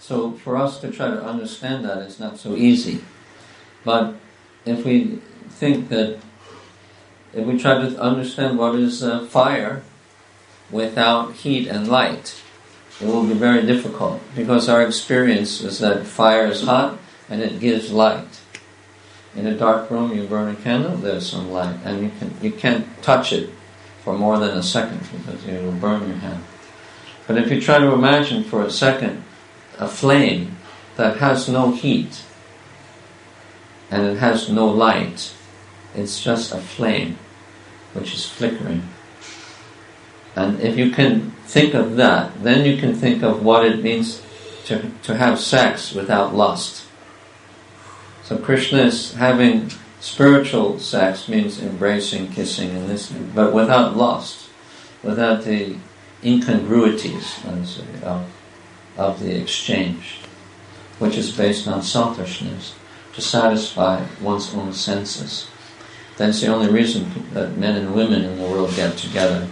So for us to try to understand that is not so easy. But if we think that, if we try to understand what is fire without heat and light, it will be very difficult, because our experience is that fire is hot and it gives light. In a dark room, you burn a candle, there's some light, and you can't touch it for more than a second because it will burn your hand. But if you try to imagine for a second a flame that has no heat and it has no light, it's just a flame which is flickering. And if you can think of that, then you can think of what it means to have sex without lust. So Krishna is having spiritual sex, means embracing, kissing, and listening, but without lust, without the incongruities, let's say, of the exchange, which is based on selfishness, to satisfy one's own senses. That's the only reason that men and women in the world get together.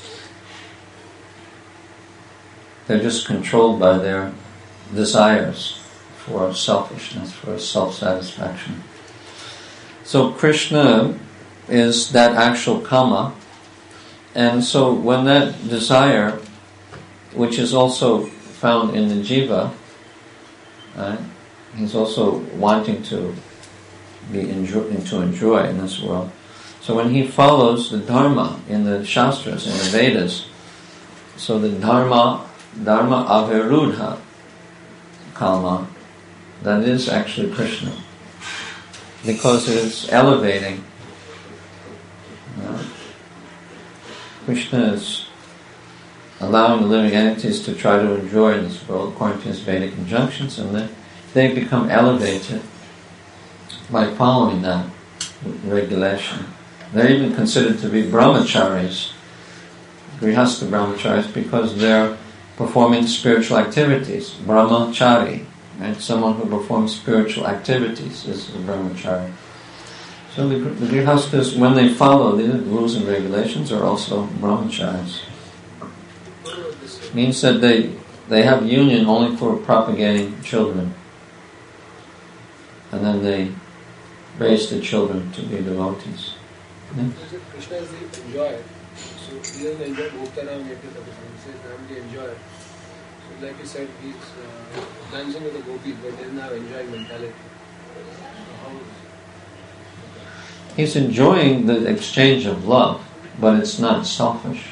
They're just controlled by their desires for selfishness, for self-satisfaction. So Krishna is that actual kama, and so when that desire, which is also found in the jiva, right, he's also wanting to enjoy in this world. So when he follows the dharma in the shastras, in the Vedas, so the dharma avirudha kama, that is actually Krishna, because it is elevating. Krishna is allowing the living entities to try to enjoy in this world according to his Vedic injunctions, and then they become elevated by following that regulation. They're even considered to be brahmacharis, grihastha brahmacharis, because they're performing spiritual activities. Brahmachari, right? Someone who performs spiritual activities is a brahmachari. So the grihasthas, when they follow the rules and regulations, are also brahmacharis. Means that they have union only for propagating children, and then they raise the children to be devotees. Yeah? Krishna is the enjoyer, so he doesn't enjoy Bhoktaram Yajna Tapasya. He says, I'm the enjoyer. So like you said, he's dancing with the gopis, but doesn't have enjoying mentality. He's enjoying the exchange of love, but it's not selfish.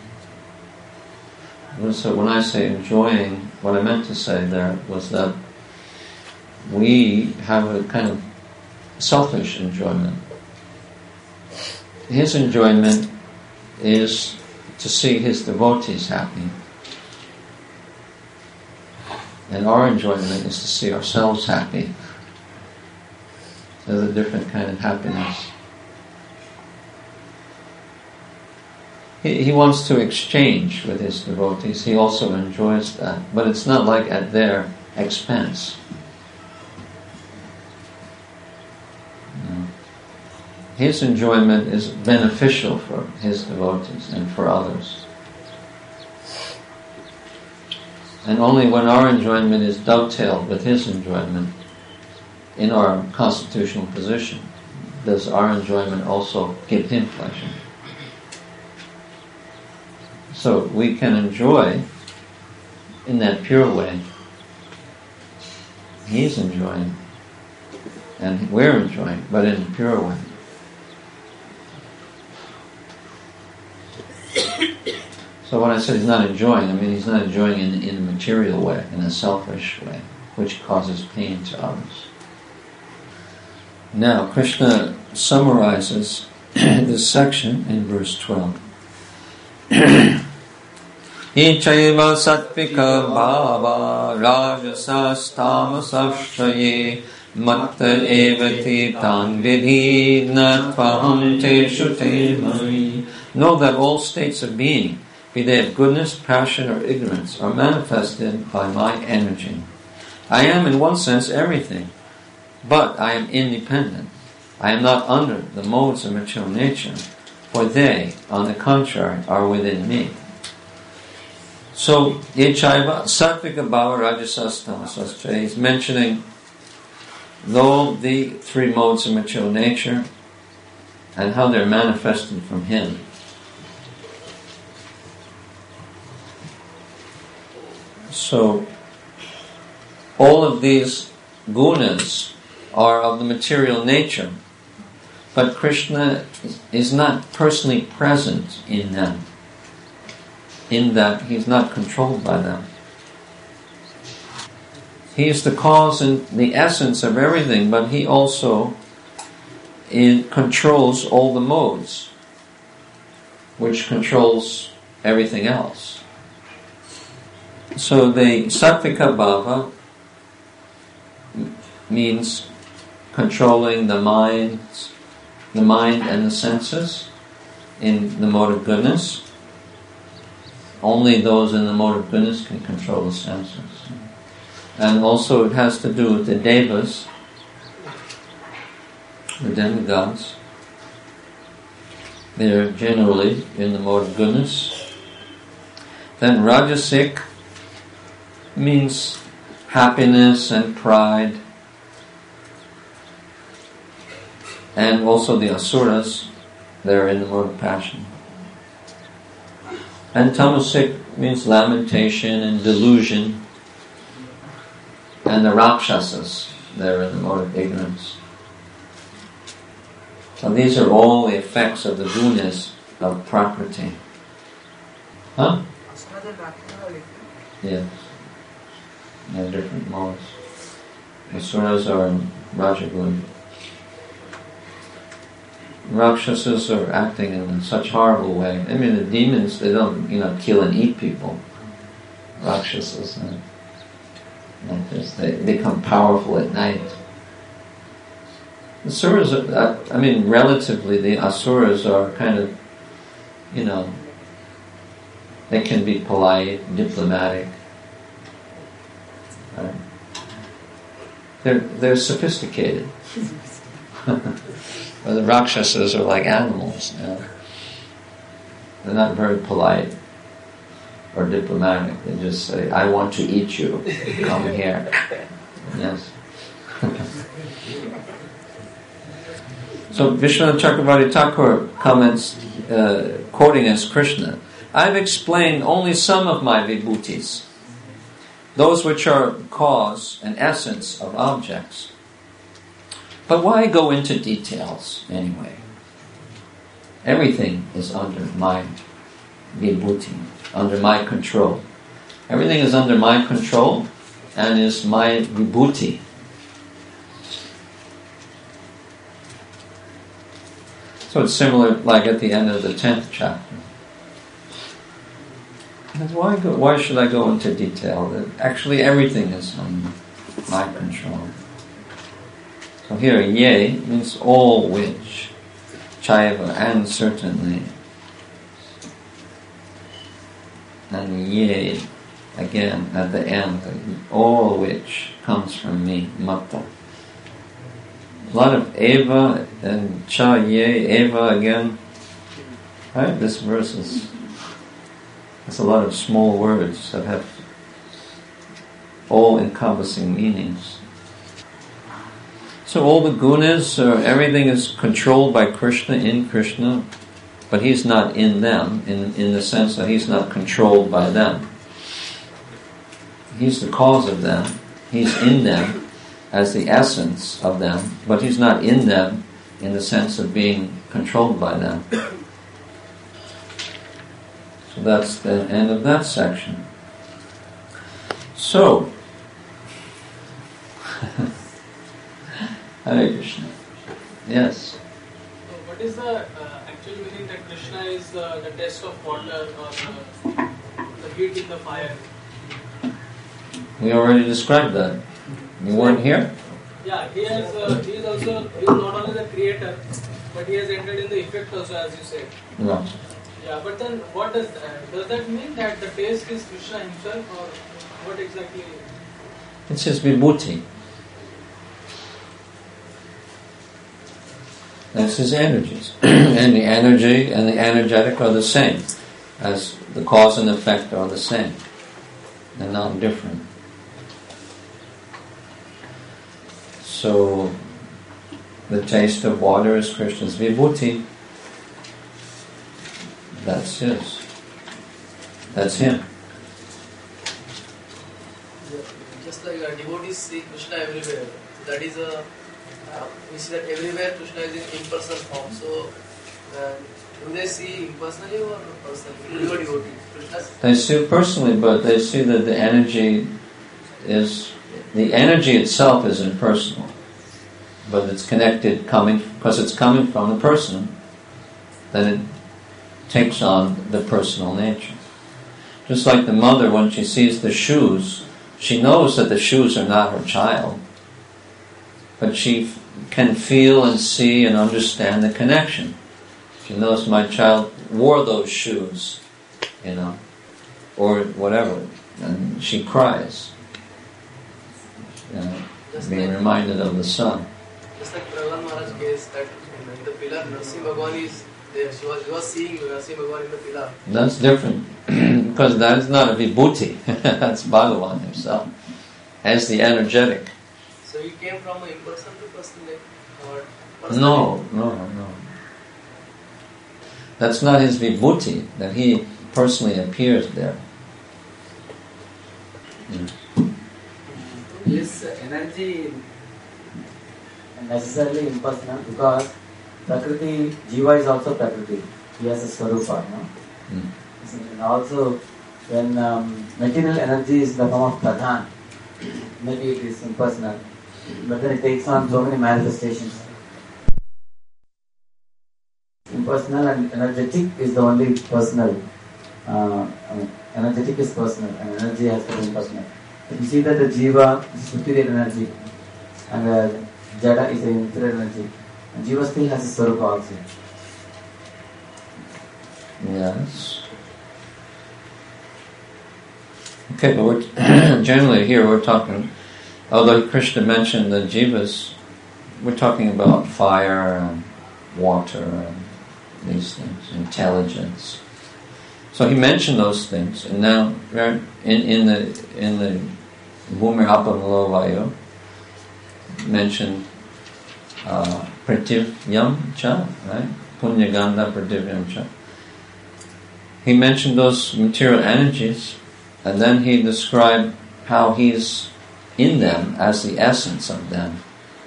So when I say enjoying, what I meant to say there was that we have a kind of selfish enjoyment. His enjoyment is to see his devotees happy. And our enjoyment is to see ourselves happy. There's a different kind of happiness. He wants to exchange with his devotees. He also enjoys that. But it's not like at their expense. No. His enjoyment is beneficial for his devotees and for others. And only when our enjoyment is dovetailed with his enjoyment in our constitutional position does our enjoyment also give him pleasure. So we can enjoy in that pure way. He's enjoying, and we're enjoying, but in a pure way. So when I said he's not enjoying, I mean he's not enjoying in a material way, in a selfish way, which causes pain to others. Now, Krishna summarizes this section in verse 12. Ichaiva sattvika bhava rajasastamashraye matta evati tan vidhi natvaham teshu te mari. Know that all states of being, be they of goodness, passion, or ignorance, are manifested by my energy. I am in one sense everything, but I am independent. I am not under the modes of material nature, for they, on the contrary, are within me. So, Yechaiva, Sattvika Bhava Rajasas Tamasas. He's mentioning though the three modes of material nature and how they're manifested from him. So, all of these gunas are of the material nature, but Krishna is not personally present in them, in that he's not controlled by them. He is the cause and the essence of everything, but he also controls all the modes, which controls everything else. So the Sattvika Bhava means controlling the mind and the senses in the mode of goodness. Only those in the mode of goodness can control the senses. And also it has to do with the devas, the demigods. They're generally in the mode of goodness. Then Rajasic means happiness and pride. And also the asuras, they're in the mode of passion. And Tamasic means lamentation and delusion. And the Rakshasas, they're in the mode of ignorance. So these are all the effects of the gunas of Prakriti. Huh? Yes. They're different modes. Asuras are in Rajaguna. Rakshasas are acting in such horrible way. I mean, the demons, they don't, kill and eat people. Rakshasas, like this, they become powerful at night. The asuras are, relatively, the asuras are kind of, they can be polite, diplomatic. Right? They're sophisticated. Well, the Rakshasas are like animals. They're not very polite or diplomatic. They just say, "I want to eat you. Come here." Yes. So Vishwanath Chakravarti Thakur comments, quoting as Krishna, "I've explained only some of my vibhutis, those which are cause and essence of objects. But why go into details anyway? Everything is under my vibhuti, under my control. Everything is under my control and is my vibhuti." So it's similar like at the end of the 10th chapter. And why should I go into detail? That actually everything is under my control. So here, ye means all which, chaiva, and certainly. And ye, again, at the end, all which comes from me, mata. A lot of eva and cha, ye, eva again. Right? This verse there's a lot of small words that have all-encompassing meanings. So all the gunas, everything is controlled by Krishna, in Krishna, but he's not in them, in the sense that he's not controlled by them. He's the cause of them. He's in them as the essence of them, but he's not in them in the sense of being controlled by them. So that's the end of that section. So, Hare Krishna. Yes. What is the actual meaning that Krishna is the test of water or the heat in the fire? We already described that. You weren't here? Yeah, he is not only the creator, but he has entered in the effect also, as you said. Right. Yeah, but then what does that mean that the taste is Krishna himself, or what exactly? It's his vibhuti. That's his energies. And the energy and the energetic are the same. as the cause and effect are the same. They're not different. So, the taste of water is Krishna's vibhuti. That's his. That's him. Just like devotees see Krishna everywhere. That is we see that everywhere Krishna is in impersonal form. So, do they see impersonally or personally? Your devotees, Krishna's? They see it personally, but they see that the energy itself is impersonal, but it's connected because it's coming from the person. Then it takes on the personal nature. Just like the mother, when she sees the shoes, she knows that the shoes are not her child, but she can feel and see and understand the connection. She knows my child wore those shoes, or whatever, and she cries, being reminded of the son. Just like Prahlad Maharaj case, that in the pillar, Narsimha Bhagwan is there. He was seeing Narsimha Bhagwan in the pillar. That's different, because that is not a vibhuti. That's Bhagavan himself, as the energetic. So he came from a person to person, or No. That's not his vibhuti, that he personally appears there. Is energy necessarily impersonal? Because Prakriti, Jiva is also Prakriti. He has a Swarupa, And also, when material energy is the form of Pradhan, maybe it is impersonal, but then it takes on so many manifestations. Impersonal and energetic is the only personal. Energetic is personal and energy has to be impersonal. If you see that the Jiva is superior energy and Jada is an inferior energy, and Jiva still has a Swarupa also. Yes. Okay, but generally here we're talking, although Krishna mentioned the jivas, we're talking about fire and water and these things, intelligence. So he mentioned those things, and now in the Bhumir Apamalo Vayu mentioned Prativyam Cha, right? Punyagandha Prativyam Cha. He mentioned those material energies, and then he described how he's in them as the essence of them.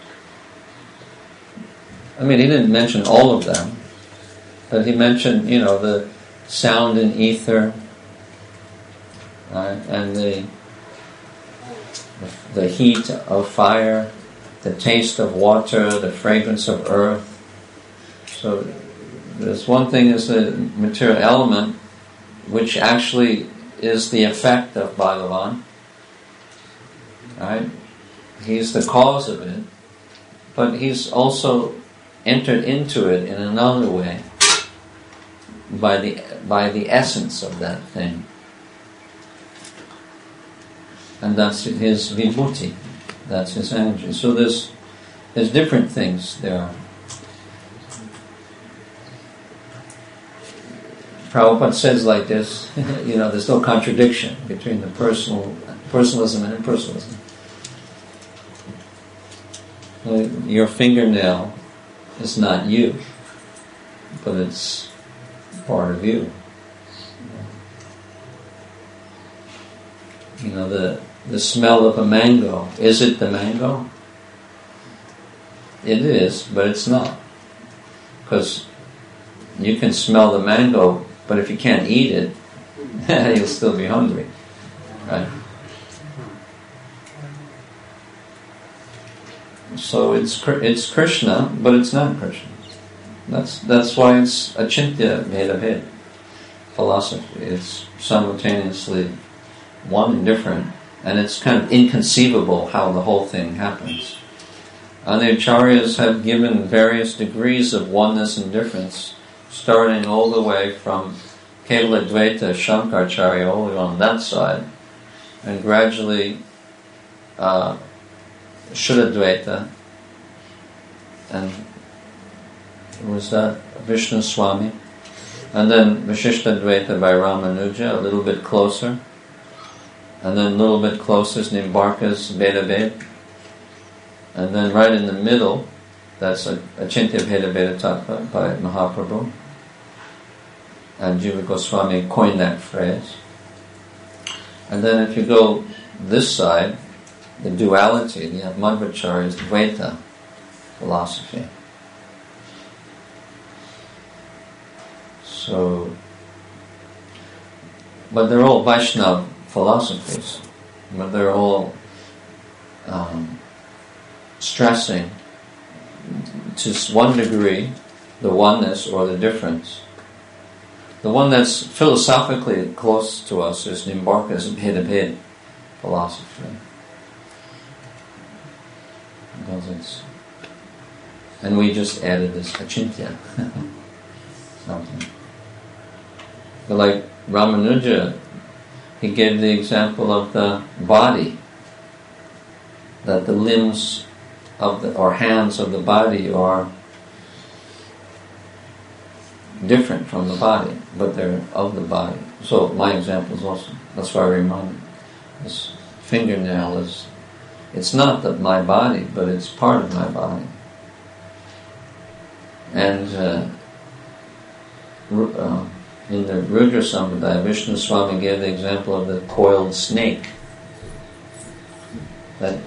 I mean, he didn't mention all of them, but he mentioned, the sound and ether, right? And the heat of fire, the taste of water, the fragrance of earth. So there's one thing is the material element, which actually is the effect of Bhagavan, right? He's the cause of it, but he's also entered into it in another way by the essence of that thing, and that's his vibhuti, that's his energy. So there's different things there. Prabhupada says like this, there's no contradiction between the personalism and impersonalism. Your fingernail is not you, but it's part of you. The smell of a mango, is it the mango? It is, but it's not. Because you can smell the mango, but if you can't eat it, you'll still be hungry, right? So it's Krishna, but it's not Krishna. That's why it's Achintya Bheda philosophy. It's simultaneously one and different, and it's kind of inconceivable how the whole thing happens. And the Acharyas have given various degrees of oneness and difference, starting all the way from Kevala Dvaita, Shankaracharya, all the way on that side, and gradually Shuddha Dvaita, and was that Vishnu Swami, And then Vishishtadvaita by Ramanuja, a little bit closer. And then a little bit closer is Nimbarka's Vedabhed. And then right in the middle, that's Achintya Bheda Tattva by Mahaprabhu. And Jiva Goswami coined that phrase. And then if you go this side, the duality, you have Madhvacharya's Dvaita philosophy. So, but they're all Vaishnava philosophies. But they're all stressing to one degree the oneness or the difference. The one that's philosophically close to us is Nimbarka's Bheda philosophy. And we just added this Achintya. Something. But like Ramanuja, he gave the example of the body, that the limbs of or hands of the body are different from the body, but they're of the body. So my example is also, that's why I reminded, this fingernail it's not my body, but it's part of my body. And in the Rudra Sampradaya, Vishnu Swami gave the example of the coiled snake. That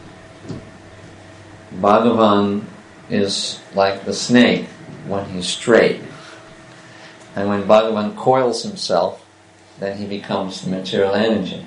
Bhagavan is like the snake when he's straight. And when Bhagavan coils himself, then he becomes the material energy.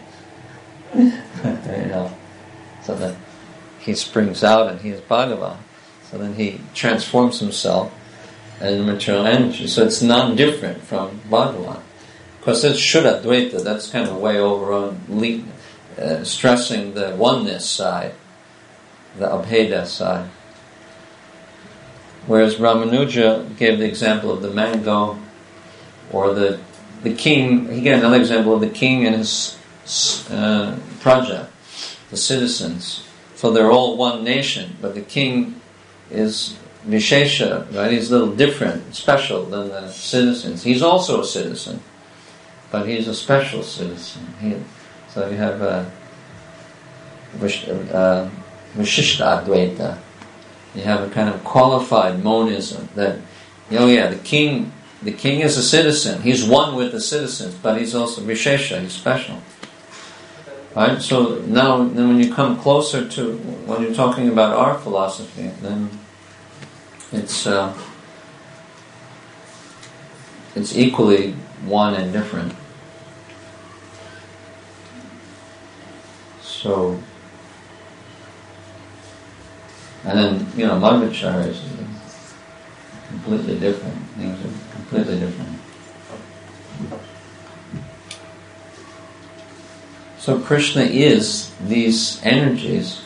So that he springs out and he is Bhagavan. So then he transforms himself into material energy. So it's non-different from Bhagavan. Because it's Shuddha Dvaita, that's kind of way over on stressing the oneness side, the Abheda side. Whereas Ramanuja gave the example of the mango, or the king. He gave another example of the king and his praja, the citizens. So they're all one nation, but the king is Vishesha, right? He's a little different, special than the citizens. He's also a citizen, but he's a special citizen. So you have Vishishta Advaita. You have a kind of qualified monism that, the king is a citizen. He's one with the citizens, but he's also Vishesha, he's special. Right? So now, then when you come closer to, when you're talking about our philosophy, then it's equally one and different. So, and then, Madhvacharya is completely different. Things are completely different. So Krishna is these energies.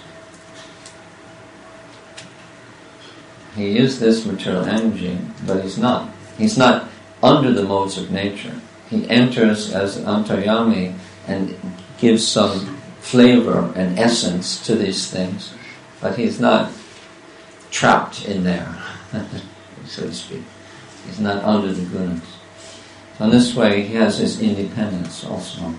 He is this material energy, but he's not. He's not under the modes of nature. He enters as Antaryami and gives some flavor and essence to these things, but he's not trapped in there, so to speak. He's not under the gunas. So in this way, he has his independence also.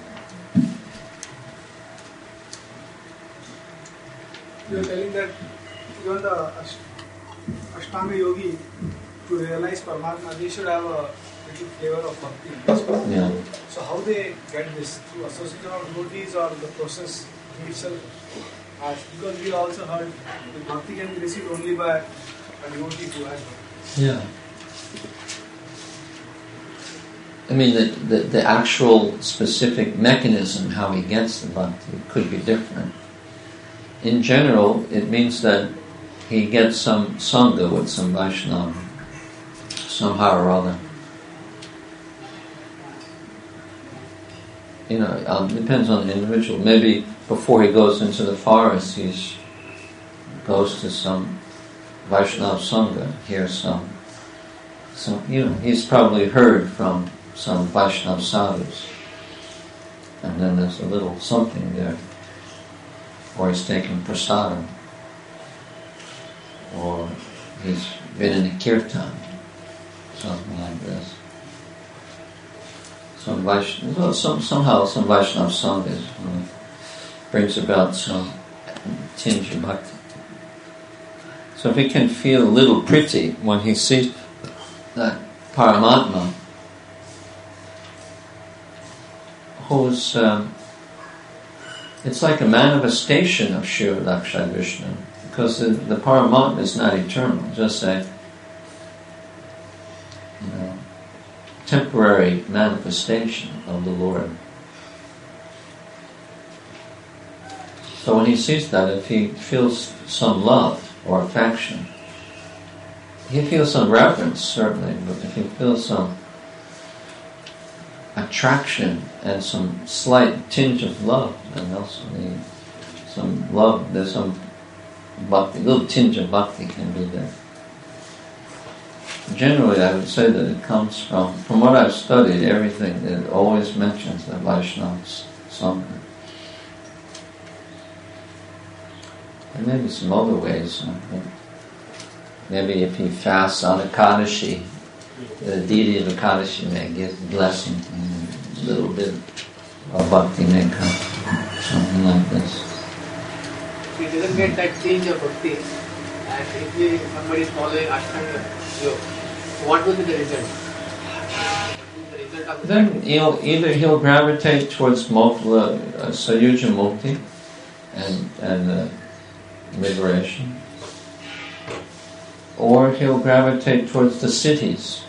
You are telling that even the Ashtanga yogi, to realize Paramatma, they should have a little flavor of bhakti. Yeah. So how they get this? Through association of devotees or the process itself? Because we also heard that bhakti can be received only by a devotee who has bhakti. Yeah. I mean, the actual specific mechanism how he gets the bhakti could be different. In general, it means that he gets some sangha with some Vaishnava, somehow or other. Depends on the individual. Maybe before he goes into the forest, he goes to some Vaishnava sangha, hears some. He's probably heard from some Vaishnava sadhus, and then there's a little something there. Or he's taken prasadam, or he's been in a kirtan, something like this. some Vaishnava, somehow some Vaishnava Sangha brings about some tinge of bhakti. So if he can feel a little pretty when he sees that Paramatma, who's it's like a manifestation of Shiva Lakshmi Vishnu, because the Paramatma is not eternal, just a temporary manifestation of the Lord. So when he sees that, if he feels some love or affection, he feels some reverence, certainly, but if he feels some attraction and some slight tinge of love, and also some love, there's some bhakti, little tinge of bhakti can be there. Generally, I would say that it comes from what I've studied, everything, it always mentions the Vaishnava Sangha. And maybe some other ways. Maybe if he fasts on Ekadashi, the deity of Ekadashi may give blessing, a little bit of bhakti may come, something like this. If he doesn't get that change of bhakti, and if somebody is following Ashtanga Yoga, what will be the result? Then he'll gravitate towards Sayuja Mukti and liberation, or he'll gravitate towards the cities.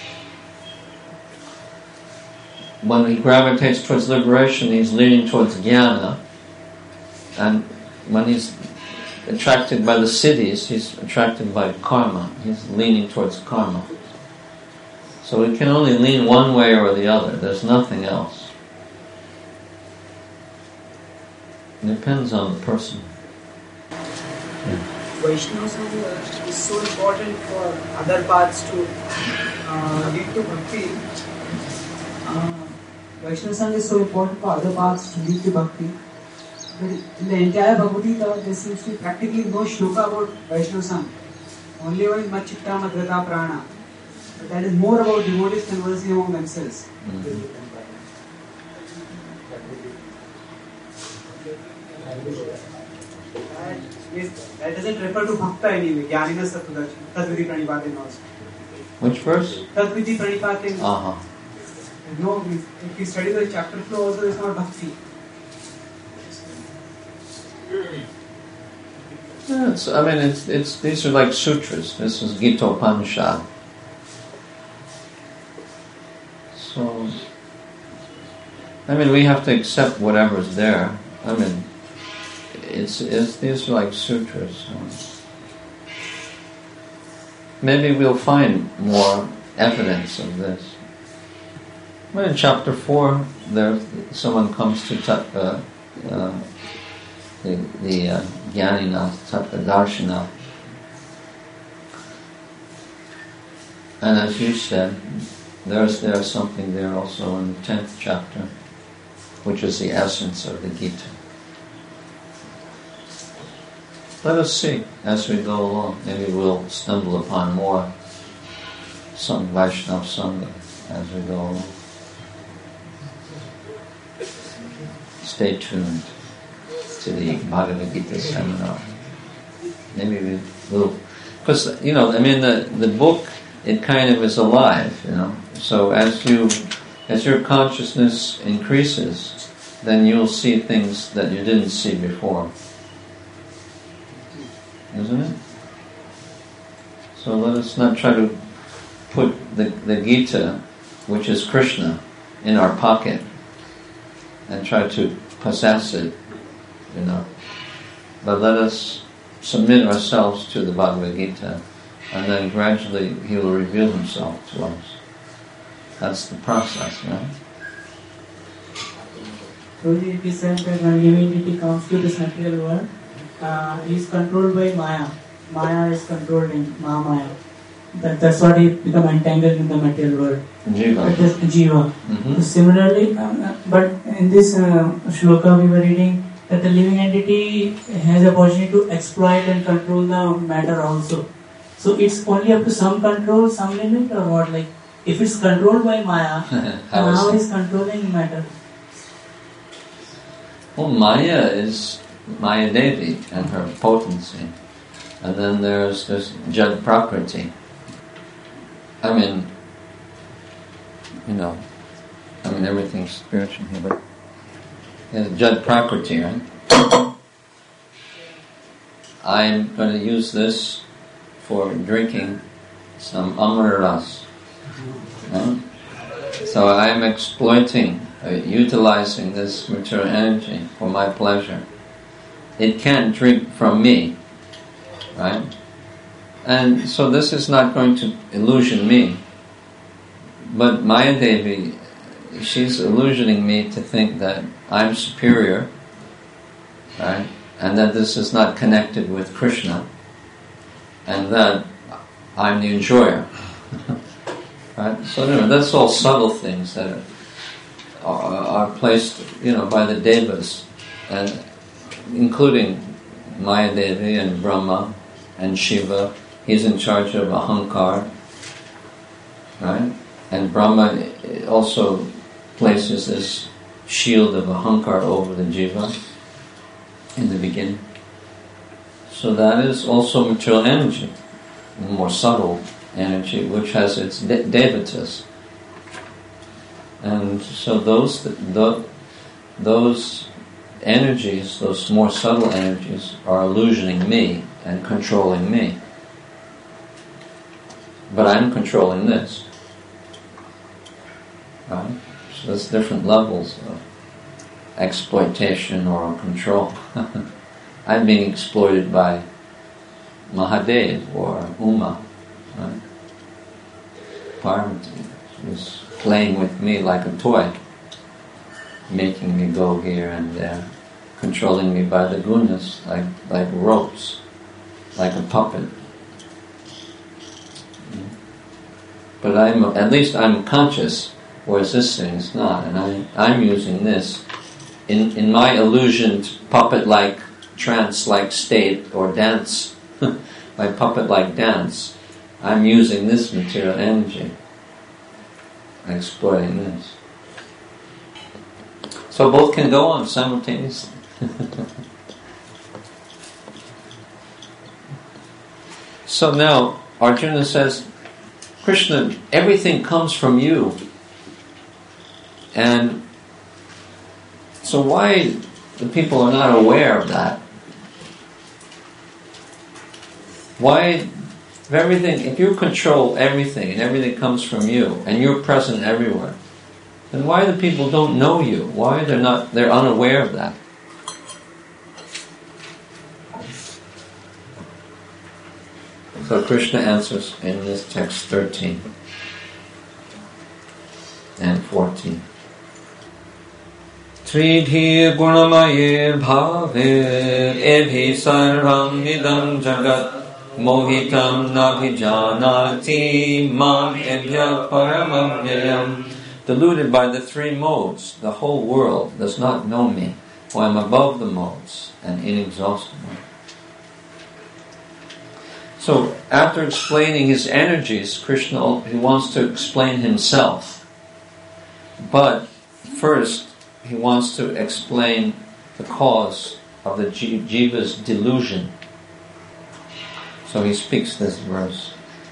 When he gravitates towards liberation, he's leaning towards jnana, and when he's attracted by the cities, he's attracted by karma. He's leaning towards karma. So he can only lean one way or the other. There's nothing else. It depends on the person. Yeah. Vaishnava Sangha is so important for other paths to lead to bhakti. Vaishnava Sangha is so important for other paths to lead to bhakti. But in the entire Bhagavad Gita, there seems to be practically no shloka about Vaishnava Sangha. Only one is Machitta Madhrata Prana. But that is more about devotees conversing among themselves. That doesn't refer to Bhakta anyway. Jnanina Sattvadarshi. Tadviti Pranipatin also. Which verse? Tadviti Pranipatin. No, if you study the chapter flow also, it's not Bhakti. Yeah, these are like sutras. This is Gita Upanishad. So, we have to accept whatever's there. These are like sutras. Maybe we'll find more evidence of this. Well, in chapter 4, someone comes to the Jnanina, Tattva-darshana. And as you said, there's something there also in the 10th chapter, which is the essence of the Gita. Let us see as we go along. Maybe we'll stumble upon more some Vaishnava Sangha as we go along. Stay tuned to the Bhagavad Gita seminar. Maybe we will, because the book, it kind of is alive, So as your consciousness increases, then you'll see things that you didn't see before. Isn't it? So let us not try to put the Gita, which is Krishna, in our pocket and try to possess it, But let us submit ourselves to the Bhagavad Gita, and then gradually He will reveal Himself to us. That's the process, right? So it is said that when living entity comes to this material world, he is controlled by Maya. Maya is controlled in Mahamaya. That's what he become entangled in the material world. Jiva. Jiva. Mm-hmm. So similarly, but in this shloka we were reading that the living entity has the opportunity to exploit and control the matter also. So it's only up to some control, some limit, or what? if it's controlled by Maya, how it? is controlling matter? Well, Maya is Maya Devi and her potency. And then there's this Jad Prakriti. I mean, everything's spiritual here, but there's Jad Prakriti, right? I'm going to use this for drinking some Amar Ras. Right? So I'm exploiting, utilizing this material energy for my pleasure. It can't drink from me, right? And so this is not going to illusion me. But Maya Devi, she's illusioning me to think that I'm superior, right? And that this is not connected with Krishna, and that I'm the enjoyer. Right? So that's all subtle things that are placed, by the devas, and including Maya Devi and Brahma and Shiva. He's in charge of Ahankar, right? And Brahma also places this shield of Ahankar over the Jiva in the beginning. So that is also material energy, more subtle energy, which has its devatas. And so those energies, those more subtle energies, are illusioning me and controlling me. But I'm controlling this. Right? So there's different levels of exploitation or control. I'm being exploited by Mahadev or Uma. Right? Parvati was playing with me like a toy, making me go here and there, controlling me by the gunas, like ropes, like a puppet. But at least I'm conscious, whereas this thing is not, and I'm using this in my illusioned puppet-like, trance-like state or dance, my puppet-like dance. I'm using this material energy, exploiting this. So both can go on simultaneously. So now Arjuna says, Krishna, everything comes from you. And so why the people are not aware of that? Why everything, if you control everything and everything comes from you and you're present everywhere, then why the people don't know you? Why they're unaware of that? So Krishna answers in this text 13 and 14. Tridhi gunamaye bhave ebhi sarvam idam jagat mohitam nabhijanati mam ebhya paramamyayam. Deluded by the three modes, the whole world does not know me, for I am above the modes and inexhaustible. So, after explaining his energies, Krishna, he wants to explain himself. But first, he wants to explain the cause of the jiva's delusion. So he speaks this verse.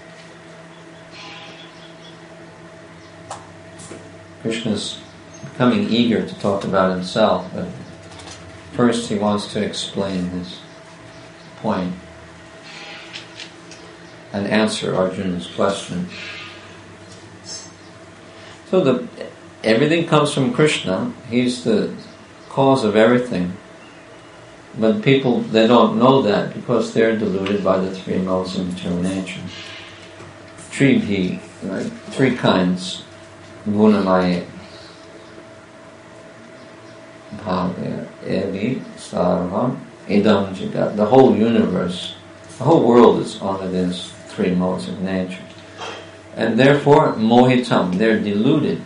Krishna is becoming eager to talk about himself, but first he wants to explain his point and answer Arjuna's question. So everything comes from Krishna. He's the cause of everything. But people, they don't know that because they're deluded by the three modes of material nature. Tribhi, right? Three kinds. Gunamaya, Bhavya, Evi, Sarvam, Idam Jagat. The whole universe, the whole world is under these three modes of nature. And therefore, mohitam, they're deluded.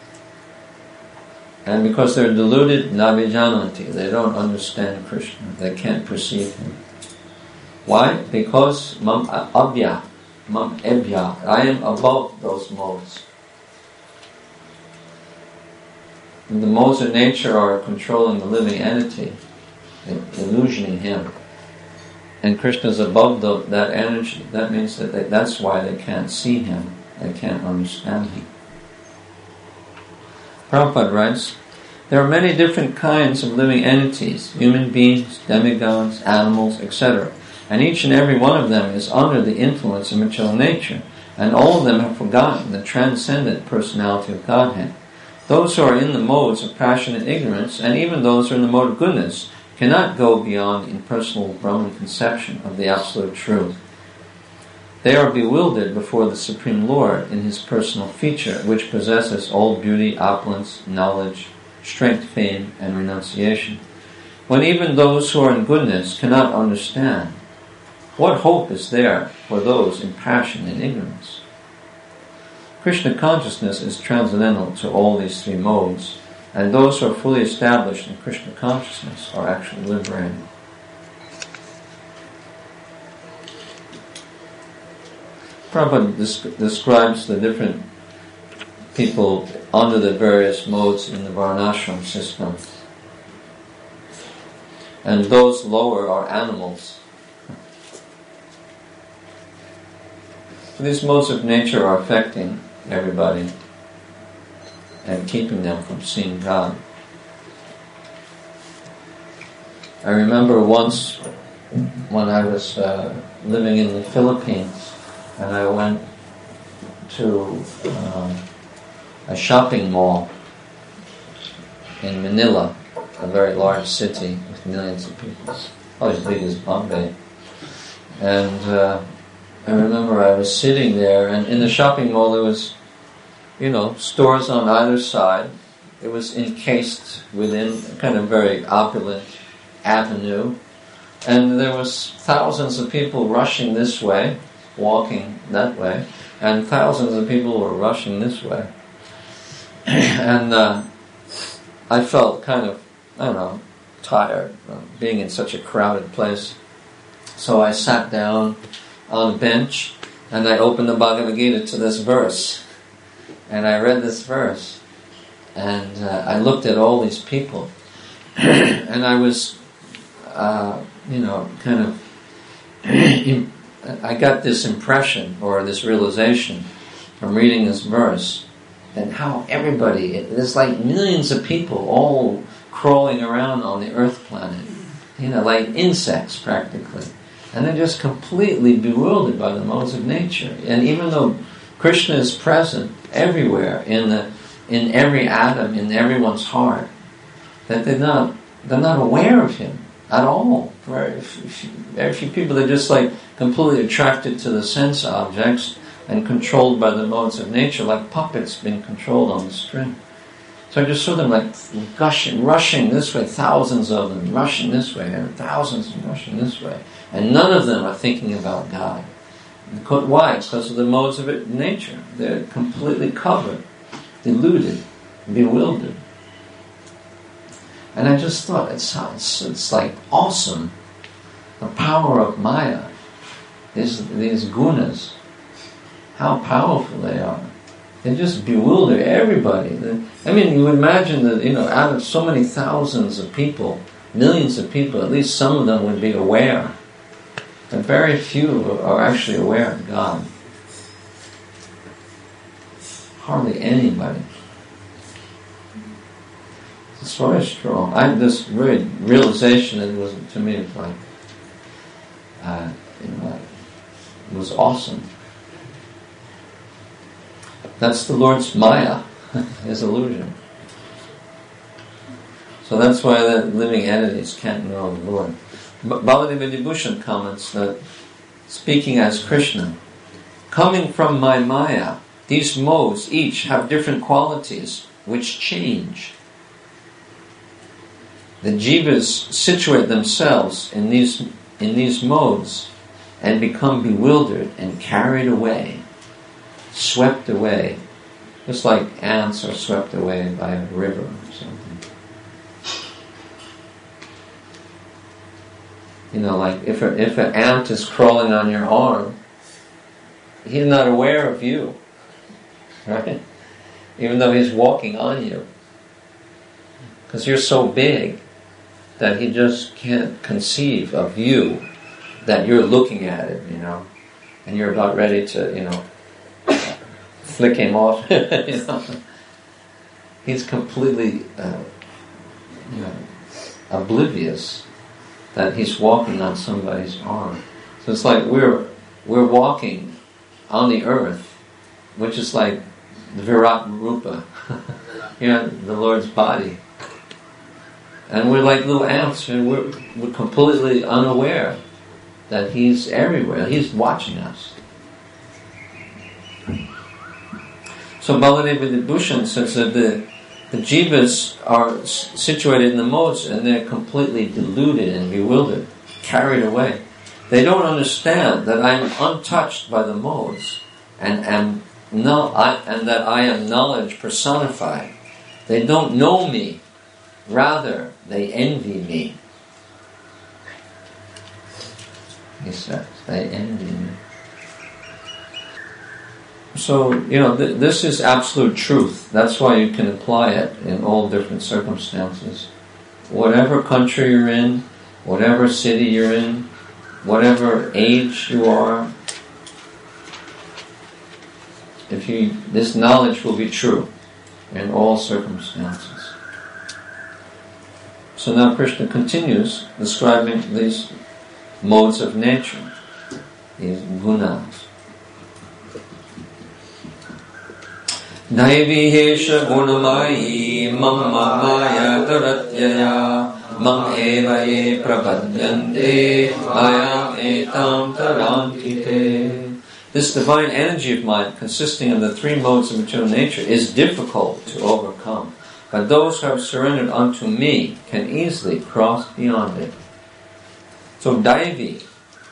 And because they're deluded, navijananti, they don't understand Krishna, they can't perceive him. Why? Because mam abhya, mam ebhya, I am above those modes. The modes of nature are controlling the living entity, illusioning him. And Krishna is above that energy. That means that that's why they can't see him. They can't understand him. Prabhupada writes, there are many different kinds of living entities, human beings, demigods, animals, etc. And each and every one of them is under the influence of material nature. And all of them have forgotten the transcendent personality of Godhead. Those who are in the modes of passion and ignorance, and even those who are in the mode of goodness, cannot go beyond impersonal Brahman conception of the absolute truth. They are bewildered before the Supreme Lord in his personal feature, which possesses all beauty, opulence, knowledge, strength, fame, and renunciation. When even those who are in goodness cannot understand, what hope is there for those in passion and ignorance? Krishna consciousness is transcendental to all these three modes, and those who are fully established in Krishna consciousness are actually liberated. Prabhupada describes the different people under the various modes in the Varnashram system. And those lower are animals. So these modes of nature are affecting everybody and keeping them from seeing God. I remember once when I was living in the Philippines, and I went to a shopping mall in Manila, a very large city with millions of people, probably as big as Bombay. And I remember I was sitting there, and in the shopping mall there was, stores on either side. It was encased within a kind of very opulent avenue, and there was thousands of people rushing this way, walking that way, and thousands of people were rushing this way. And I felt kind of, tired of being in such a crowded place. So I sat down on a bench, and I opened the Bhagavad Gita to this verse. And I read this verse, and I looked at all these people, and I was, I got this impression or this realization from reading this verse that how everybody, there's like millions of people all crawling around on the earth planet, like insects practically. And they're just completely bewildered by the modes of nature. And even though Krishna is present everywhere, in every atom, in everyone's heart, that they're not aware of him at all. Very few people are just like completely attracted to the sense objects and controlled by the modes of nature, like puppets being controlled on the string. So I just saw them like rushing this way, thousands of them rushing this way, and thousands rushing this way. And none of them are thinking about God. Why? Because of the modes of nature. They're completely covered, deluded, bewildered. And I just thought, it's like awesome. The power of Maya, these gunas, how powerful they are. They just bewilder everybody. You imagine that, out of so many thousands of people, millions of people, at least some of them would be aware. But very few are actually aware of God. Hardly anybody. It's very strong. This very realization, it was, to me, it was like, it was awesome. That's the Lord's Maya, his illusion. So that's why the living entities can't know the Lord. Baladev Vibhushan comments that, speaking as Krishna, coming from my Maya, these modes each have different qualities which change. The jivas situate themselves in these modes and become bewildered and carried away, swept away, just like ants are swept away by a river or something. Like if an ant is crawling on your arm, he's not aware of you, right? Even though he's walking on you. Because you're so big that he just can't conceive of you, that you're looking at it, and you're about ready to, flick him off. He's completely oblivious that he's walking on somebody's arm. So it's like we're walking on the earth, which is like the Virat Rupa, the Lord's body. And we're like little ants, and we're completely unaware that he's everywhere. He's watching us. So Baladeva Vibhushan says that the jivas are situated in the modes, and they're completely deluded and bewildered, carried away. They don't understand that I'm untouched by the modes, and that I am knowledge personified. They don't know me. Rather, they envy me. He says, they envy me. So, this is absolute truth. That's why you can apply it in all different circumstances. Whatever country you're in, whatever city you're in, whatever age you are, this knowledge will be true in all circumstances. So now Krishna continues describing these modes of nature, these gunas. Daivi hesha gunamayi mamma maya taratyaya mam eva ye prabhadyante ayam etam tarantite. This divine energy of mine, consisting of the three modes of material nature, is difficult to overcome. But those who have surrendered unto me can easily cross beyond it. So Daivi.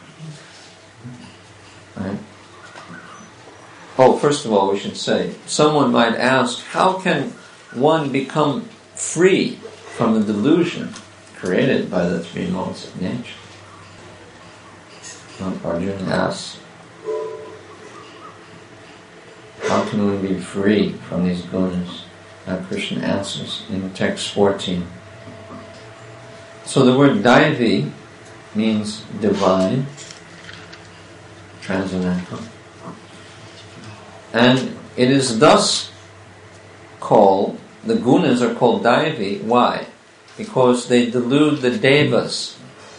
Right? Oh, first of all, we should say, someone might ask, how can one become free from the delusion created by the three modes of nature? Arjuna asks, how can one be free from these gunas? Now Krishna answers in text 14. So the word Daivi means divine, transcendental. And it is thus called, the gunas are called Daivi. Why? Because they delude the devas,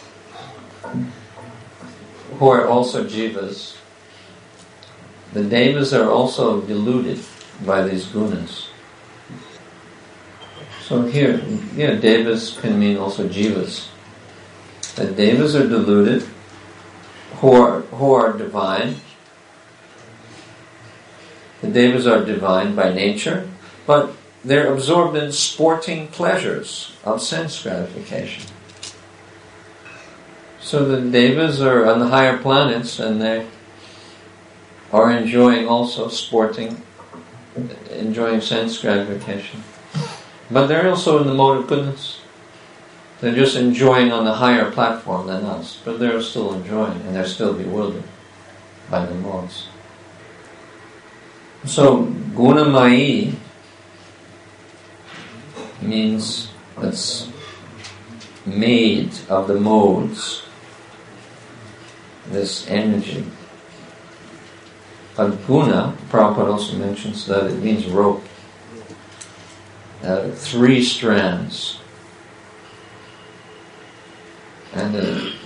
who are also jivas. The devas are also deluded by these gunas. So here, devas can mean also jivas. The devas are deluded, who are divine. The devas are divine by nature, but they're absorbed in sporting pleasures of sense gratification. So the devas are on the higher planets, and they are enjoying also enjoying sense gratification. But they're also in the mode of goodness. They're just enjoying on the higher platform than us, but they're still enjoying, and they're still bewildered by the modes. So, Gunamayi means it's made of the modes, this energy. But Guna, Prabhupada also mentions that it means rope. 3 strands. And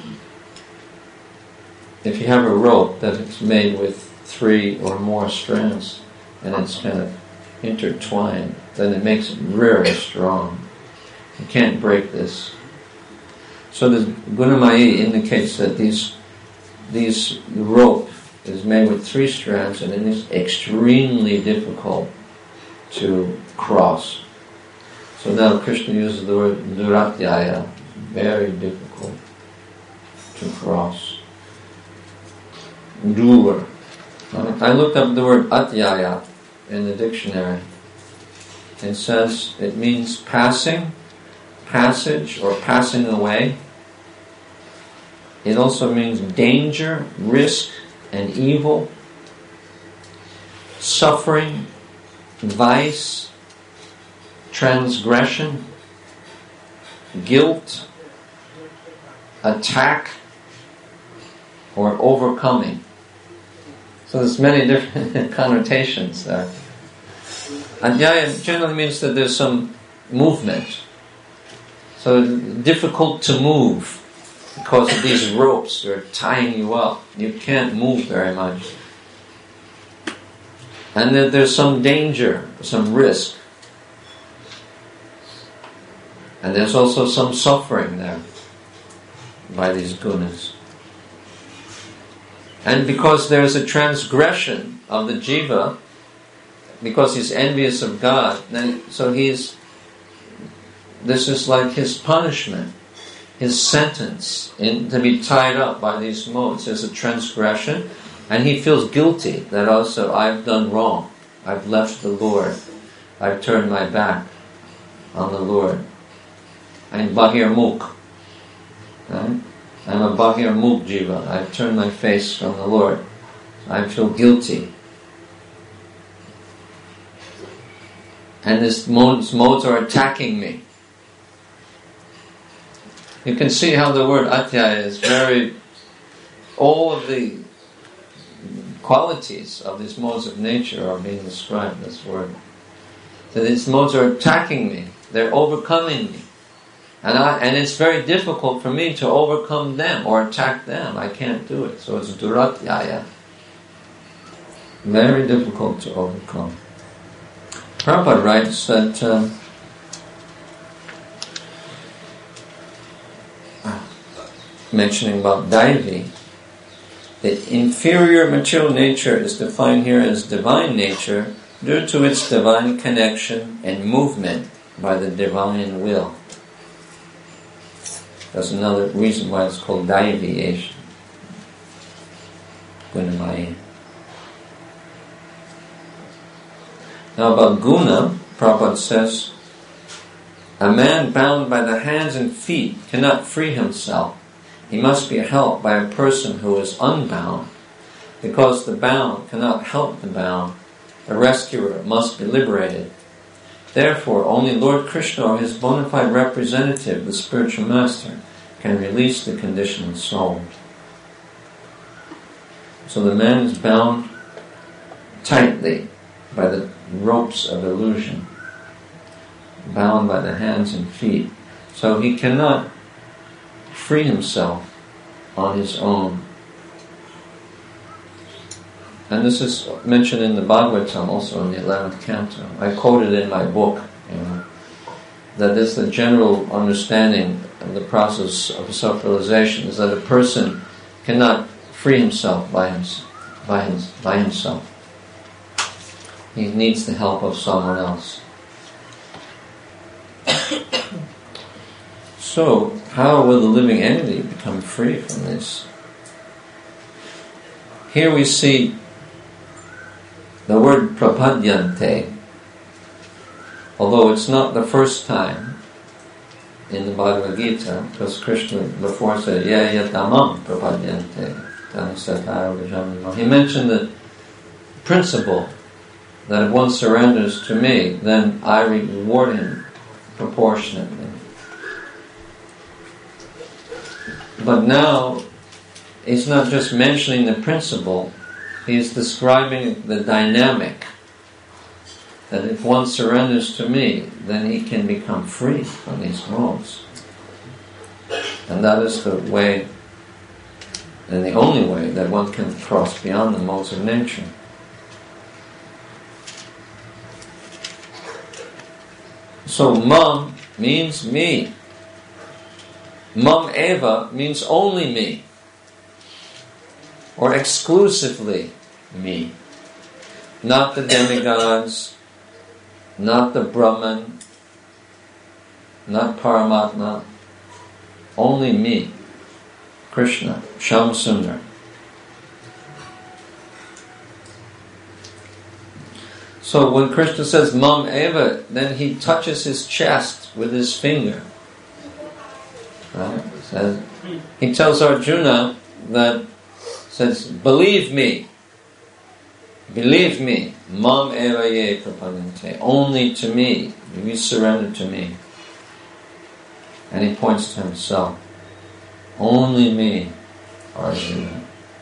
if you have a rope that it's made with 3 or more strands, and it's kind of intertwined, then it makes it very strong. You can't break this. So the Gunamayi indicates that these rope is made with 3 strands, and it is extremely difficult to cross. So now Krishna uses the word duratyaya, very difficult to cross. Dur. I looked up the word atyaya in the dictionary. It says it means passing, passage, or passing away. It also means danger, risk, and evil, suffering, vice, transgression, guilt, attack, or overcoming. So there's many different connotations there. Adhyaya generally means that there's some movement. So it's difficult to move because of these ropes. They're tying you up. You can't move very much. And that there's some danger, some risk. And there's also some suffering there by these gunas. And because there's a transgression of the jiva, because he's envious of God, so this is like his punishment, his sentence to be tied up by these modes. There's a transgression, and he feels guilty that also I've done wrong. I've left the Lord. I've turned my back on the Lord. I'm Bahir Mukh. Right? I'm a Bahir Mukh Jiva. I've turned my face from the Lord. I feel guilty. And these modes are attacking me. You can see how the word Adhyaya is all of the qualities of these modes of nature are being described in this word. So these modes are attacking me. They're overcoming me. And it's very difficult for me to overcome them or attack them. I can't do it. So it's Duratyaya. Very difficult to overcome. Prabhupada writes that mentioning about Daivi, the inferior material nature is defined here as divine nature due to its divine connection and movement by the divine will. That's another reason why it's called Daivi-esha. Gunamaya. Now about guna, Prabhupada says, a man bound by the hands and feet cannot free himself. He must be helped by a person who is unbound. Because the bound cannot help the bound, a rescuer must be liberated. Therefore, only Lord Krishna or his bona fide representative, the spiritual master, can release the conditioned soul. So the man is bound tightly by the ropes of illusion, bound by the hands and feet. So he cannot free himself on his own. And this is mentioned in the Bhagavatam, also in the 11th canto. I quoted in my book, that this is the general understanding of the process of self-realization, is that a person cannot free himself by himself. He needs the help of someone else. So, how will the living entity become free from this? Here we see the word prapadyante, although it's not the first time in the Bhagavad Gita, because Krishna before said, yatamam prapadyante, he mentioned the principle that if one surrenders to me, then I reward him proportionately. But now, he's not just mentioning the principle, he's describing the dynamic. That if one surrenders to me, then he can become free from these modes. And that is the way, and the only way, that one can cross beyond the modes of nature. So mam means me. Mam eva means only me. Or exclusively me. Not the demigods, not the Brahman, not Paramatma, only me, Krishna, Shamsundar. So when Krishna says Mam Eva, then he touches his chest with his finger. Right? He tells Arjuna that, says, believe me, Mam Eva Ye Prapadante, only to me, you surrender to me. And he points to himself. Only me, Arjuna.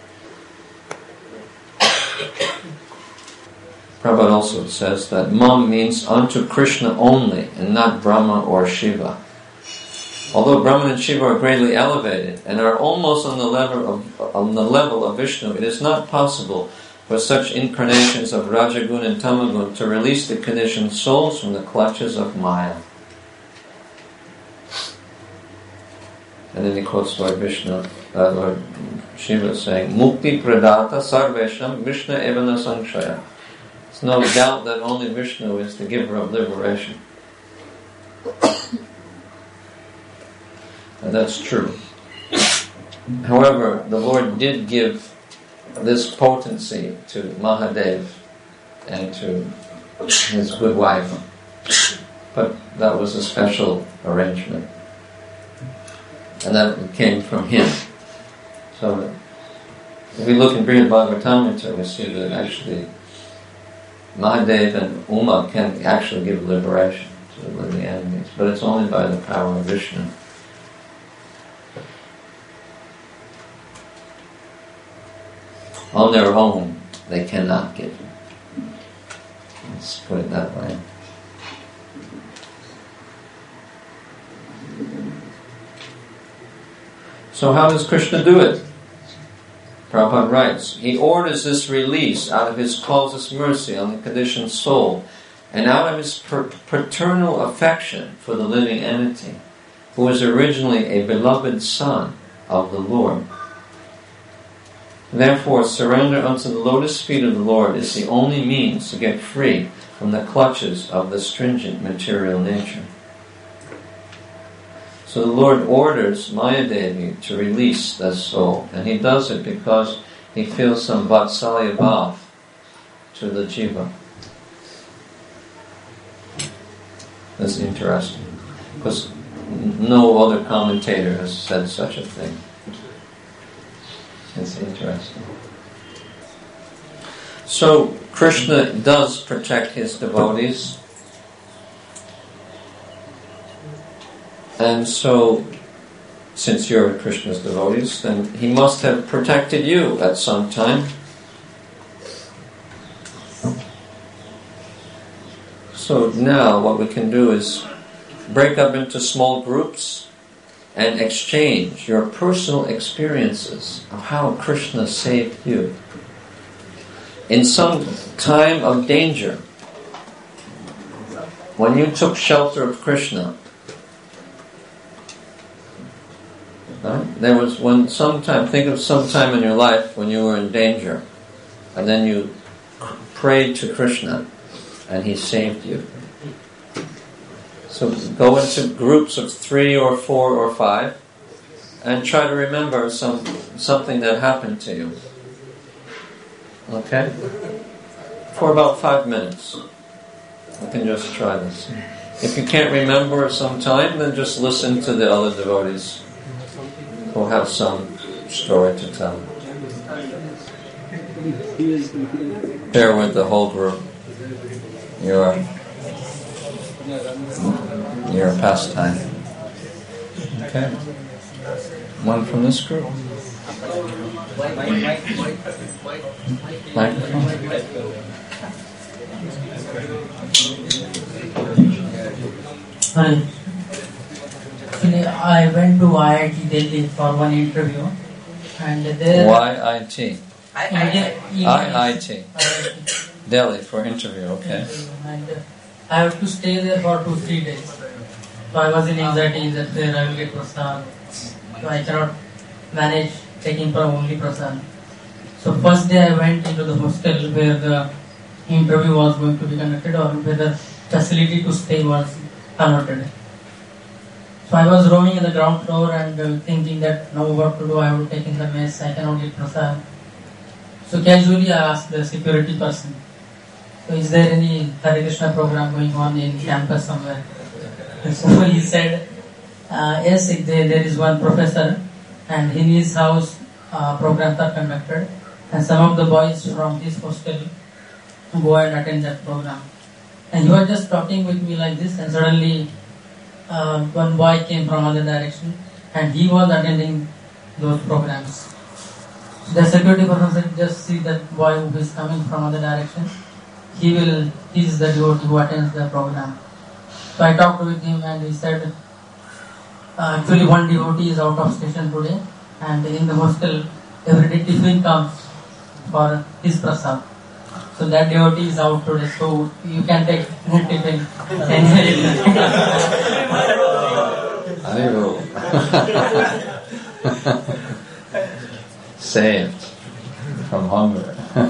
Prabhupada also says that Mam means unto Krishna only and not Brahma or Shiva. Although Brahma and Shiva are greatly elevated and are almost on the level of Vishnu, it is not possible for such incarnations of Rajagun and Tamagun to release the conditioned souls from the clutches of Maya. And then he quotes Lord Shiva saying, Mukti pradata sarvesham Vishnu evana sanshaya. There's no doubt that only Vishnu is the giver of liberation. And that's true. However, the Lord did give this potency to Mahadev and to his good wife. But that was a special arrangement. And that came from him. So, if we look in Brihad Bhagavatamrita, we see that actually Mahadev and Uma can actually give liberation to the living enemies. But it's only by the power of Vishnu. On their own, they cannot give. Let's put it that way. So how does Krishna do it? Prabhupada writes, he orders this release out of his causeless mercy on the conditioned soul and out of his paternal affection for the living entity, who was originally a beloved son of the Lord. Therefore, surrender unto the lotus feet of the Lord is the only means to get free from the clutches of the stringent material nature. So the Lord orders Mayadevi to release the soul, and he does it because he feels some vatsalya bhav to the jiva. That's interesting, because no other commentator has said such a thing. It's interesting. So Krishna does protect his devotees. And so, since you're Krishna's devotees, then he must have protected you at some time. So now what we can do is break up into small groups and exchange your personal experiences of how Krishna saved you. In some time of danger, when you took shelter of Krishna, there was think of some time in your life when you were in danger, and then you prayed to Krishna, and he saved you. So go into groups of 3 or 4 or 5 and try to remember something that happened to you. Okay? For about 5 minutes. You can just try this. If you can't remember some time, then just listen to the other devotees who have some story to tell. Share with the whole group your pastime. Okay. One from this group. Microphone. Hi. Actually, I went to IIT Delhi for one interview, and there. YIT. IIT. Delhi for interview. Okay. And I have to stay there for 2-3 days. So I was in anxiety that there I will get prasad. So I cannot manage taking for only prasad. So first day I went into the hostel where the interview was going to be conducted, or where the facility to stay was allotted. So I was roaming in the ground floor and thinking that now what to do, I would take in the mess, I cannot get prasad. So casually I asked the security person, so is there any Hare Krishna program going on in campus somewhere? So he said, yes, there is one professor, and in his house programs are conducted, and some of the boys from his hostel go and attend that program. And he was just talking with me like this, and suddenly one boy came from other direction and he was attending those programs. The security person said, just see that boy who is coming from other direction. He is the devotee who attends the program. So I talked with him and he said, actually one devotee is out of station today and in the hostel every day tiffin comes for his prasad. So that devotee is out today, so you can take tiffin Haribo. Saved from hunger.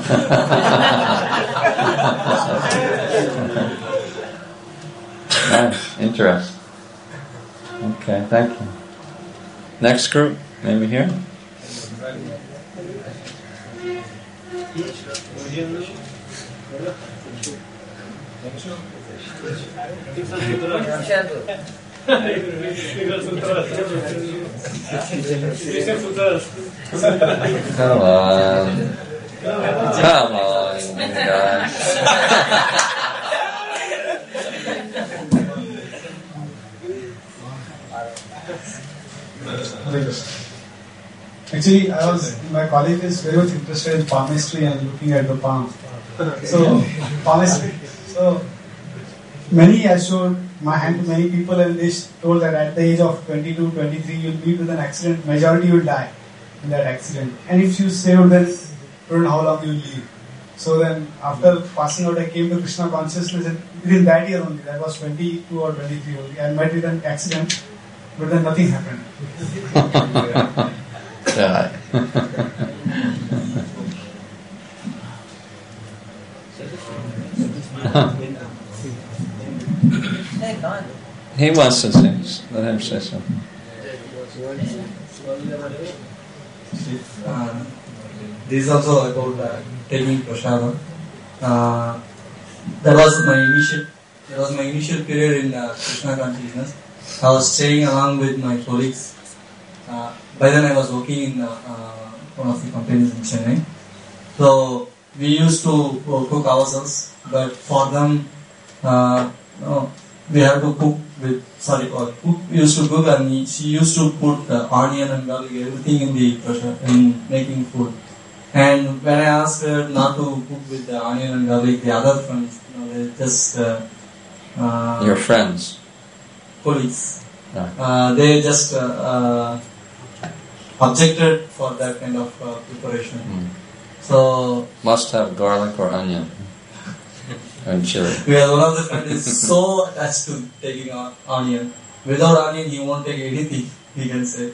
Nice, interesting. Okay, thank you. Next group, maybe here. Come on, guys. Actually, I was in my college is very much interested in palmistry and looking at the palm. So, palmistry. So, I showed my hand to many people and they told that at the age of 22, 23, you'll meet with an accident, majority will die in that accident. And if you saved, then don't know how long you'll live. So then, after passing out, I came to Krishna consciousness and within that year only, that was 22 or 23 only, I met with an accident, but then nothing happened. Right. He wants to sing. Let him say something. This is also about taking prasadam. That was my initial period in Krishna consciousness. I was staying along with my colleagues. By then I was working in one of the companies in Chennai. So we used to cook ourselves, but for them, we had to cook with, cook used to cook and she used to put onion and garlic, everything in the pressure, in making food. And when I asked her not to cook with the onion and garlic, the other friends, they just... Your friends? Colleagues. Yeah. They just objected for that kind of preparation. So... Must have garlic or onion. And chili. Because one of the friends is so attached to taking onion. Without onion, he won't take anything, he can say.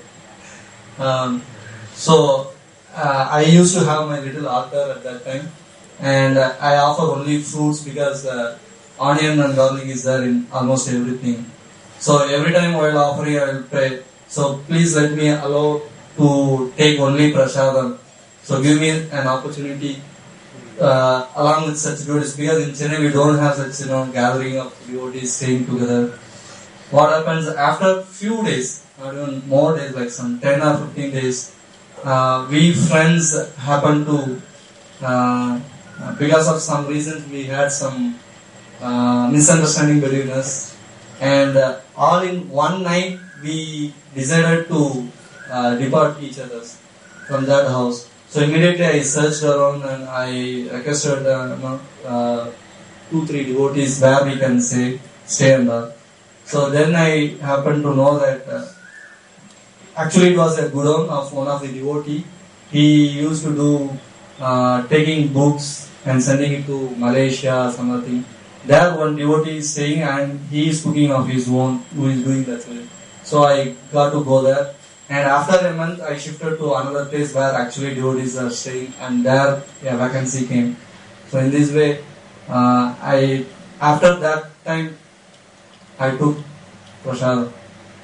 I used to have my little altar at that time. And I offer only fruits because onion and garlic is there in almost everything. So every time while offering, I will pray. So please let me allow to take only prasadam. So give me an opportunity along with such devotees, because in Chennai we don't have such gathering of devotees staying together. What happens after few days, or even more days, like some 10 or 15 days, we friends happen to, because of some reasons we had some misunderstanding between us, and all in one night we decided to depart each other from that house. So immediately I searched around and I requested 2-3 devotees where we can stay under. So then I happened to know that actually it was a godown of one of the devotee. He used to do taking books and sending it to Malaysia or something. There one devotee is staying and he is cooking of his own, who is doing that. So I got to go there. And after a month, I shifted to another place where actually devotees are staying, and there a vacancy came. So in this way, after that time, I took prasadam.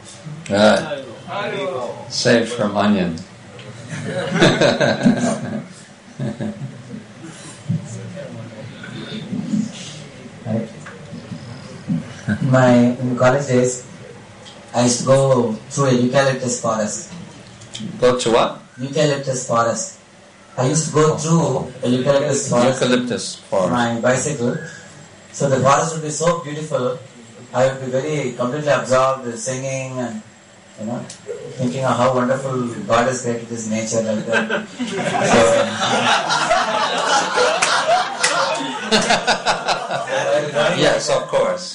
Saved from onion. In college days, I used to go through a eucalyptus forest. Go to what? Eucalyptus forest. I used to go through a eucalyptus forest. Eucalyptus forest. My bicycle. So the forest would be so beautiful. I would be very completely absorbed singing and thinking of how wonderful God has created this nature like that. Yes, of course.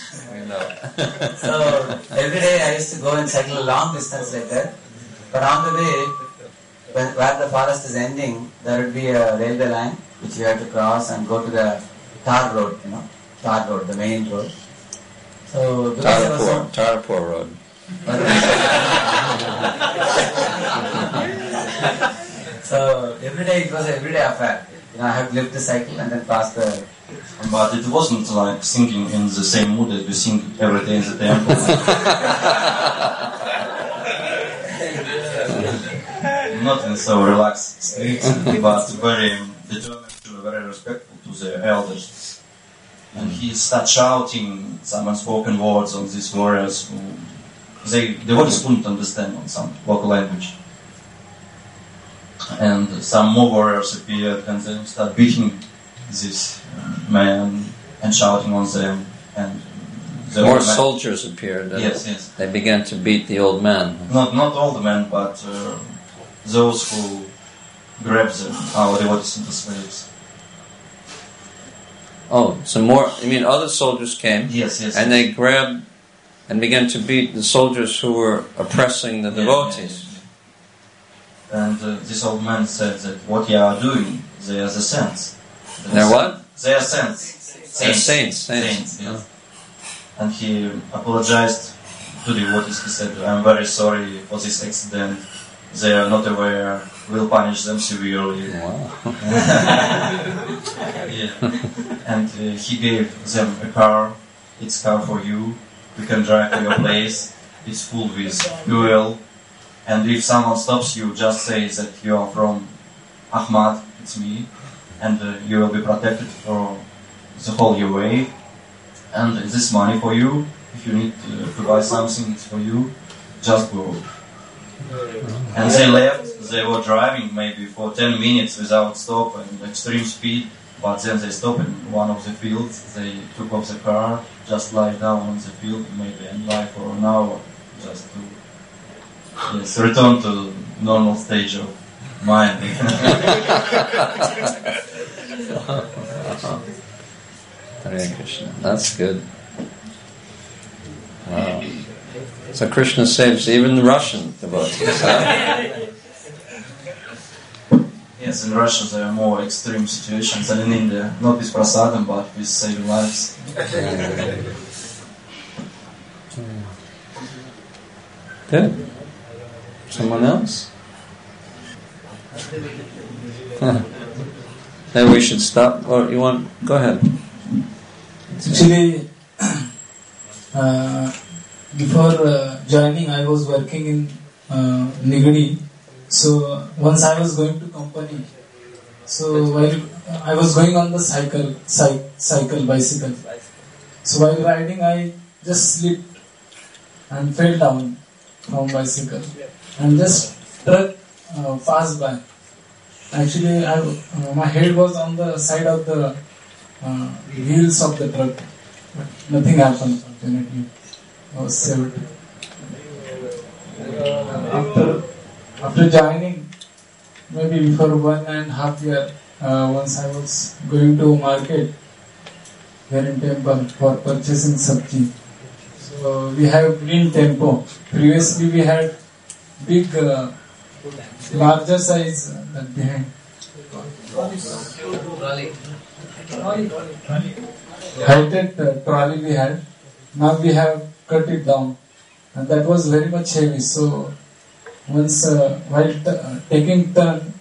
So every day I used to go and cycle a long distance like that. But on the way, where the forest is ending, there would be a railway line which you have to cross and go to the tar road, the main road. So Tarapur Road. So every day it was an everyday affair. I have to lift the cycle and then pass the. But it wasn't like singing in the same mood as we sing every day in the temple. Not in so relaxed state, but very determined, very respectful to the elders. And he started shouting some unspoken words on these warriors who the devotees couldn't understand on some local language. And some more warriors appeared and then started beating this man and shouting on them. And more soldiers appeared. Yes. They began to beat the old man. Not all the men, but those who grabbed our devotees into slaves. Oh, some more. I mean, other soldiers came. Yes. And they grabbed and began to beat the soldiers who were oppressing the devotees. And this old man said that what you are doing, they are the saints. They're what? They are saints. They're saints. Yes. And he apologized to the devotees. He said, "I'm very sorry for this accident. They are not aware. We'll punish them severely." Wow. And he gave them a car. It's car for you. You can drive to your place. It's full with fuel. And if someone stops you, just say that you are from Ahmad, it's me, and you will be protected for the whole your way. And this money for you. If you need to buy something, it's for you. Just go. And they left. They were driving maybe for 10 minutes without stop and extreme speed. But then they stopped in one of the fields. They took off the car, just lie down on the field, maybe and lie for an hour, just to return to normal stage of mind. Hare Krishna. That's good. Wow. So Krishna saves even the Russian devotees. Huh? Yes, in Russia there are more extreme situations than in India. Not with prasadam, but with saving lives. Good. Someone else? Then we should stop. Or you want? Go ahead. Actually, before joining, I was working in Nigadi. So once I was going to company. So while I was going on the bicycle. So while riding, I just slipped and fell down from bicycle, and just truck passed by. Actually, my head was on the side of the wheels of the truck, but nothing happened. Fortunately, I was saved. After joining, maybe before 1.5 years, once I was going to market here in temple for purchasing sabji. So we have green tempo. Previously we had big, larger size behind. High-tech trolley we had. Now we have cut it down, and that was very much heavy. So once while taking turn,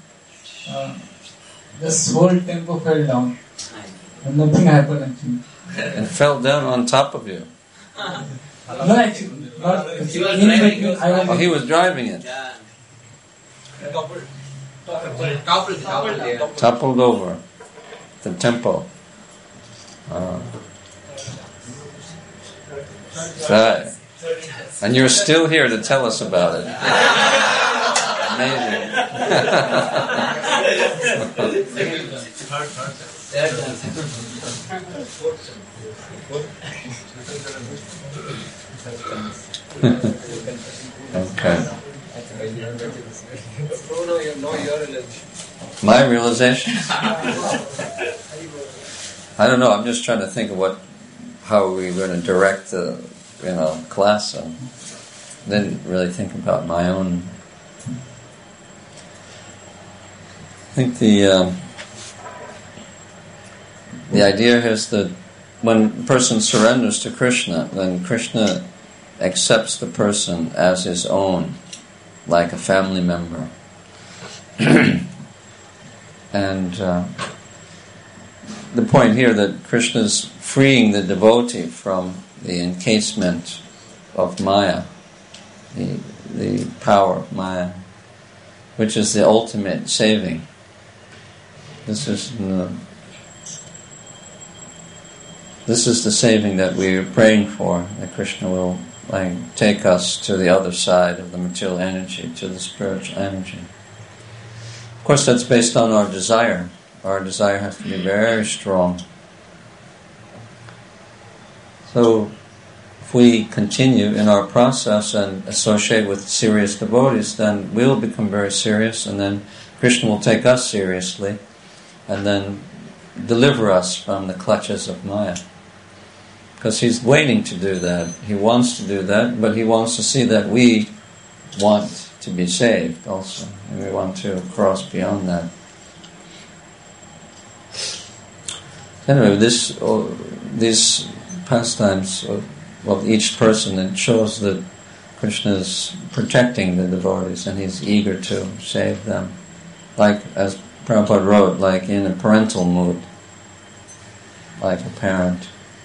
this whole tempo fell down, and nothing happened actually. It fell down on top of you. No, actually, not. He was driving it. Toppled over the tempo. Right. And you're still here to tell us about it. Amazing. Okay. No, your realization. My realization? I don't know. I'm just trying to think of how we're going to direct the class. I didn't really think about my own. I think the idea is that when a person surrenders to Krishna, then Krishna accepts the person as his own, like a family member. And the point here that Krishna is freeing the devotee from the encasement of Maya, the power of Maya, which is the ultimate saving. This is the saving that we are praying for, that Krishna will take us to the other side of the material energy, to the spiritual energy. Of course, that's based on our desire. Our desire has to be very strong. So, if we continue in our process and associate with serious devotees, then we'll become very serious, and then Krishna will take us seriously, and then deliver us from the clutches of Maya. Because he's waiting to do that. He wants to do that, but he wants to see that we want to be saved also. And we want to cross beyond that. Anyway, these pastimes of each person, it shows that Krishna is protecting the devotees and he's eager to save them. Like, as Prabhupada wrote, like in a parental mood, like a parent.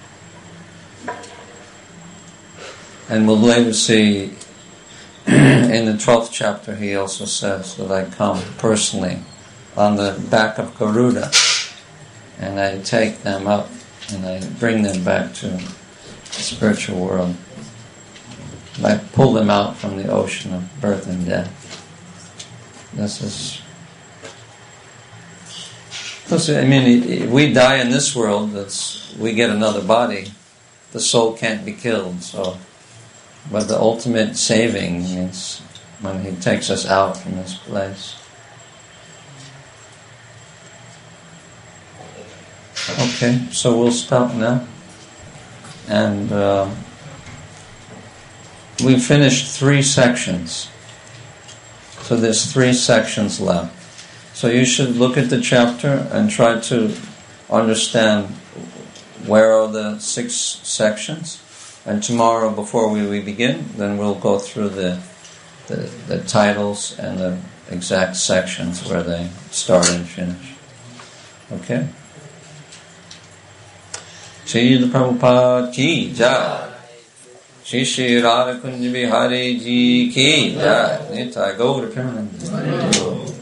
And we'll later see in the 12th chapter he also says that I come personally on the back of Garuda and I take them up and I bring them back to the spiritual world. I pull them out from the ocean of birth and death. This is... if we die in this world, we get another body. The soul can't be killed, so... But the ultimate saving is when he takes us out from this place. Okay, so we'll stop now. And we finished 3 sections. So there's 3 sections left. So you should look at the chapter and try to understand where are the 6 sections. And tomorrow, before we begin, then we'll go through the titles and the exact sections where they start and finish. Okay? Srila Prabhupada ki jai. Shri Radha Kunja Bihari ji ki jai. Nitai Gaura Premanandi.